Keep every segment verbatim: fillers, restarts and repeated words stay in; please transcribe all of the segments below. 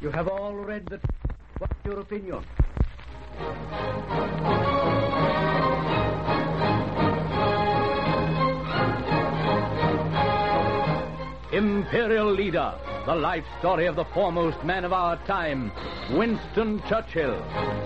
You have all read the... What's your opinion? Imperial Leader, the life story of the foremost man of our time, Winston Churchill.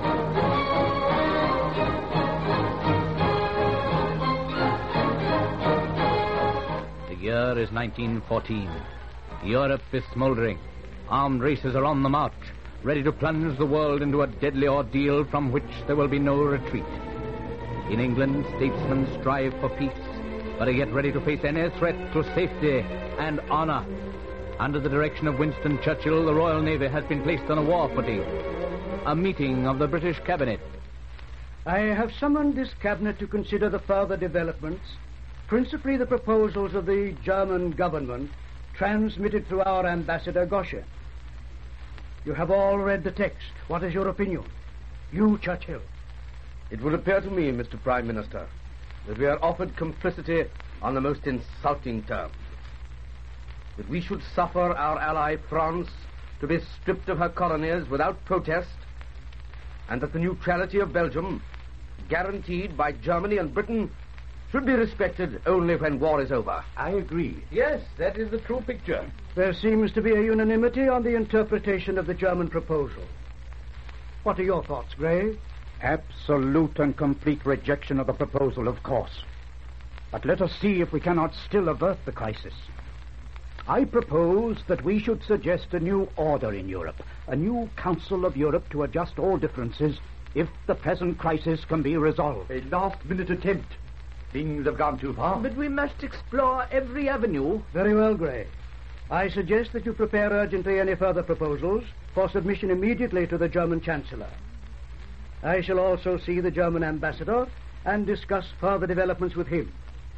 The year is nineteen fourteen. Europe is smoldering. Armed races are on the march, ready to plunge the world into a deadly ordeal from which there will be no retreat. In England, statesmen strive for peace, but are yet ready to face any threat to safety and honor. Under the direction of Winston Churchill, the Royal Navy has been placed on a war footing. A meeting of the British Cabinet. I have summoned this Cabinet to consider the further developments, principally the proposals of the German government, transmitted through our ambassador, Gosche. You have all read the text. What is your opinion? You, Churchill. It would appear to me, Mister Prime Minister, that we are offered complicity on the most insulting terms. That we should suffer our ally France to be stripped of her colonies without protest, and that the neutrality of Belgium, guaranteed by Germany and Britain, should be respected only when war is over. I agree. Yes, that is the true picture. There seems to be a unanimity on the interpretation of the German proposal. What are your thoughts, Grey? Absolute and complete rejection of the proposal, of course. But let us see if we cannot still avert the crisis. I propose that we should suggest a new order in Europe, a new Council of Europe to adjust all differences if the present crisis can be resolved. A last-minute attempt. Things have gone too far. But we must explore every avenue. Very well, Grey. I suggest that you prepare urgently any further proposals for submission immediately to the German Chancellor. I shall also see the German ambassador and discuss further developments with him.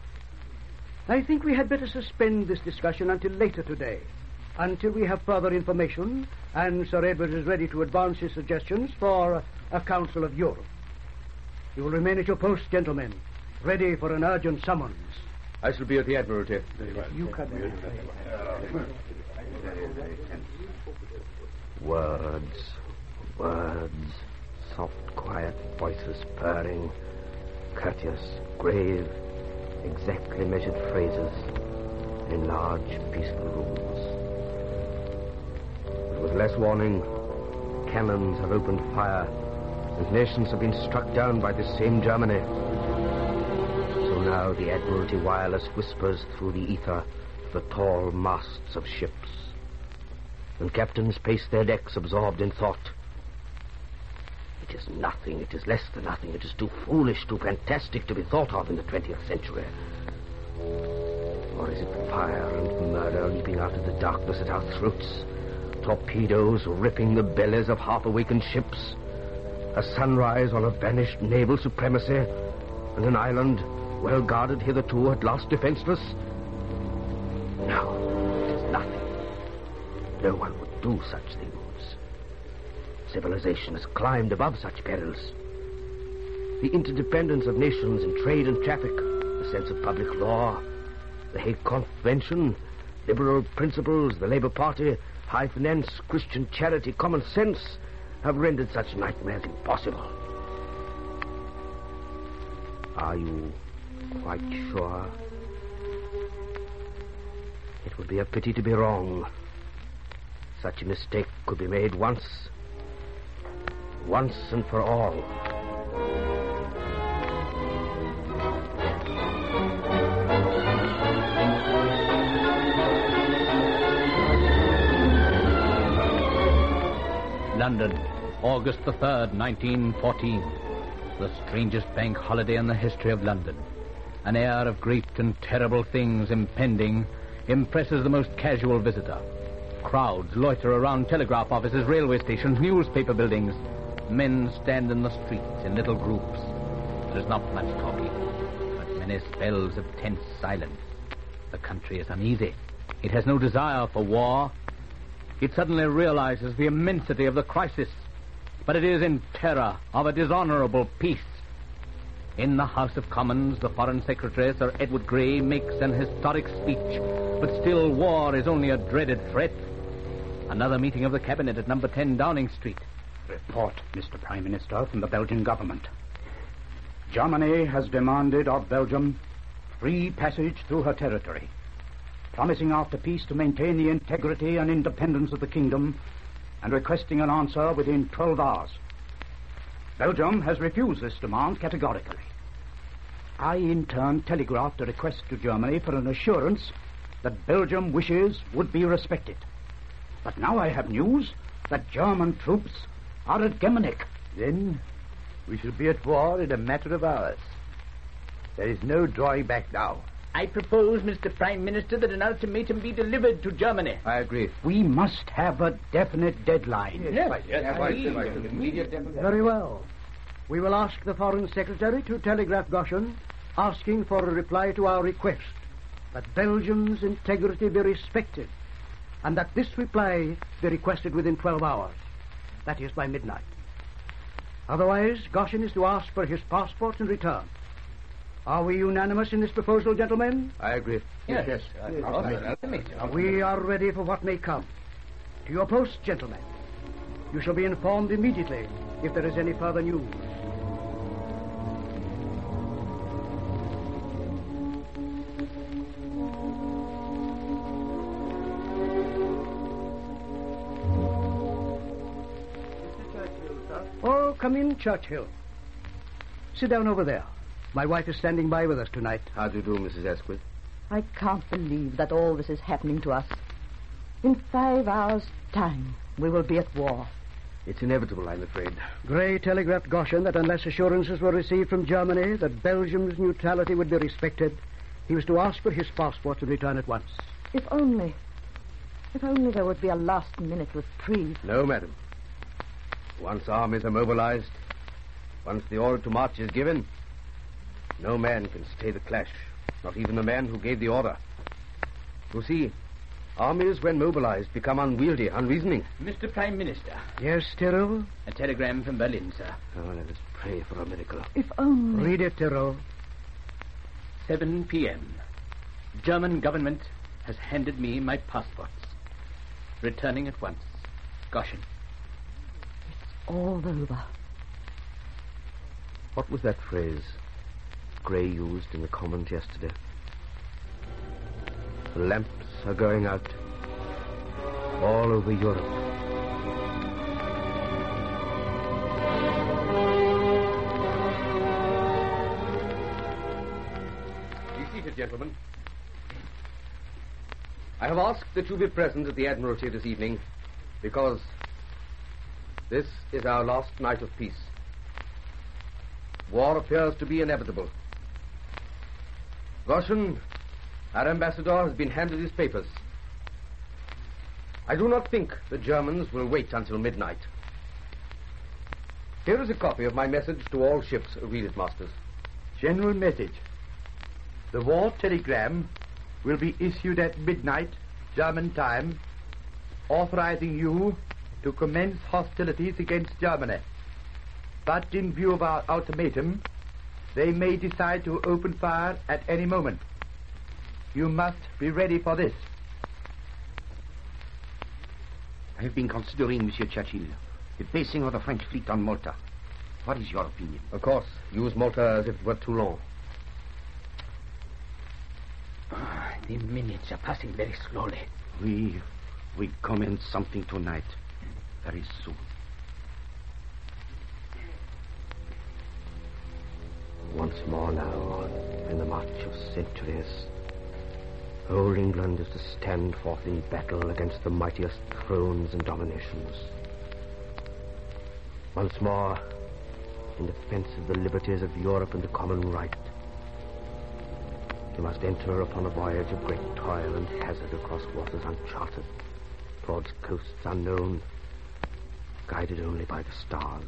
I think we had better suspend this discussion until later today, until we have further information and Sir Edward is ready to advance his suggestions for a Council of Europe. You will remain at your posts, gentlemen, ready for an urgent summons. I shall be at the Admiralty. You come in. Words, words, soft, quiet voices purring, courteous, grave, exactly measured phrases in large, peaceful rooms. But with less warning, cannons have opened fire, and nations have been struck down by this same Germany. So now the Admiralty wireless whispers through the ether to the tall masts of ships, and captains pace their decks absorbed in thought. It is nothing, it is less than nothing, it is too foolish, too fantastic to be thought of in the twentieth century. Or is it fire and murder leaping out of the darkness at our throats? Torpedoes ripping the bellies of half-awakened ships? A sunrise on a vanished naval supremacy? And an island, well guarded hitherto, at last defenseless? No, it is nothing. No one would do such things. Civilization has climbed above such perils. The interdependence of nations in trade and traffic, the sense of public law, the Hague Convention, liberal principles, the Labour Party, high finance, Christian charity, common sense have rendered such nightmares impossible. Are you quite sure? It would be a pity to be wrong. Such a mistake could be made once, once and for all. London, August the third, nineteen fourteen. The strangest bank holiday in the history of London. An air of great and terrible things impending impresses the most casual visitor. Crowds loiter around telegraph offices, railway stations, newspaper buildings. Men stand in the streets in little groups. There is not much talking, but many spells of tense silence. The country is uneasy. It has no desire for war. It suddenly realizes the immensity of the crisis, but it is in terror of a dishonorable peace. In the House of Commons, the Foreign Secretary, Sir Edward Grey, makes an historic speech, but still war is only a dreaded threat. Another meeting of the cabinet at number ten Downing Street. Report, Mister Prime Minister, from the Belgian government. Germany has demanded of Belgium free passage through her territory, promising after peace to maintain the integrity and independence of the kingdom and requesting an answer within twelve hours. Belgium has refused this demand categorically. I, in turn, telegraphed a request to Germany for an assurance that Belgium wishes would be respected. But now I have news that German troops are at Gemmenich. Then we shall be at war in a matter of hours. There is no drawing back now. I propose, Mister Prime Minister, that an ultimatum be delivered to Germany. I agree. We must have a definite deadline. Yes, yes, yes, right, yes, right. Immediate deadline. Very well. We will ask the Foreign Secretary to telegraph Goshen asking for a reply to our request that Belgium's integrity be respected and that this reply be requested within twelve hours. That is, by midnight. Otherwise, Goshen is to ask for his passport and return. Are we unanimous in this proposal, gentlemen? I agree. Yes, yes. yes. We are ready for what may come. To your posts, gentlemen. You shall be informed immediately if there is any further news. Oh, come in, Churchill. Sit down over there. My wife is standing by with us tonight. How do you do, Missus Esquith? I can't believe that all this is happening to us. In five hours' time, we will be at war. It's inevitable, I'm afraid. Grey telegraphed Goshen that unless assurances were received from Germany that Belgium's neutrality would be respected, he was to ask for his passport and return at once. If only... If only there would be a last-minute reprieve. No, madam. Once armies are mobilized, once the order to march is given, no man can stay the clash, not even the man who gave the order. You see, armies, when mobilized, become unwieldy, unreasoning. Mister Prime Minister. Yes, Tyrrell? A telegram from Berlin, sir. Oh, let us pray for a miracle. If only... Read it, Tyrrell. seven p.m. German government has handed me my passports. Returning at once. Goshen. All over. What was that phrase Grey used in the Commons yesterday? The lamps are going out all over Europe. Be seated, gentlemen. I have asked that you be present at the Admiralty this evening because this is our last night of peace. War appears to be inevitable. Goshen, our ambassador, has been handed his papers. I do not think the Germans will wait until midnight. Here is a copy of my message to all ships. Read it, masters. General message. The war telegram will be issued at midnight, German time, authorizing you to commence hostilities against Germany. But in view of our ultimatum, they may decide to open fire at any moment. You must be ready for this. I have been considering, Monsieur Churchill, the basing of the French fleet on Malta. What is your opinion? Of course, use Malta as if it were Toulon. Ah, the minutes are passing very slowly. We... we commence something tonight. Very soon. Once more now, in the march of centuries, old England is to stand forth in battle against the mightiest thrones and dominations. Once more, in defense of the liberties of Europe and the common right, you must enter upon a voyage of great toil and hazard across waters uncharted, towards coasts unknown, guided only by the stars.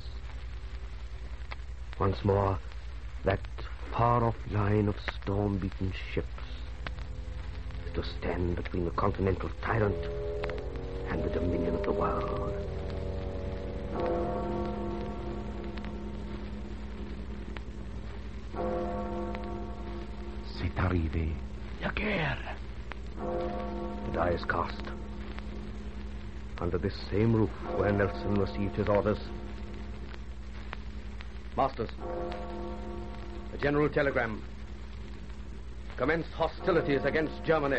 Once more, that far-off line of storm-beaten ships is to stand between the continental tyrant and the dominion of the world. C'est arrivé. La guerre. The die is cast. under this same roof where Nelson received his orders. Masters, a general telegram. Commence hostilities against Germany.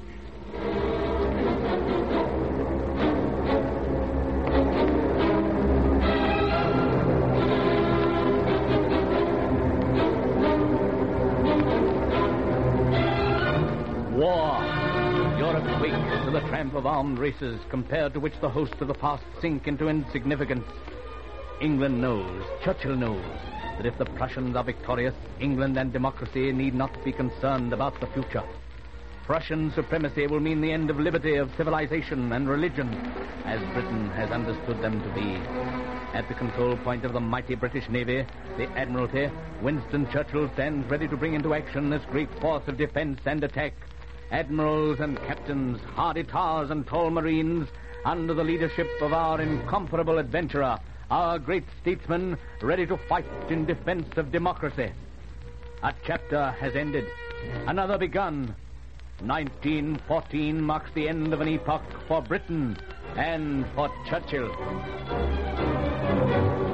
War. Europe quakes to the tramp of armed races, compared to which the hosts of the past sink into insignificance. England knows, Churchill knows, that if the Prussians are victorious, England and democracy need not be concerned about the future. Prussian supremacy will mean the end of liberty, of civilization and religion, as Britain has understood them to be. At the control point of the mighty British Navy, the Admiralty, Winston Churchill stands ready to bring into action this great force of defense and attack. Admirals and captains, hardy tars and tall marines, under the leadership of our incomparable adventurer, our great statesman, ready to fight in defense of democracy. A chapter has ended, another begun. nineteen fourteen marks the end of an epoch for Britain and for Churchill.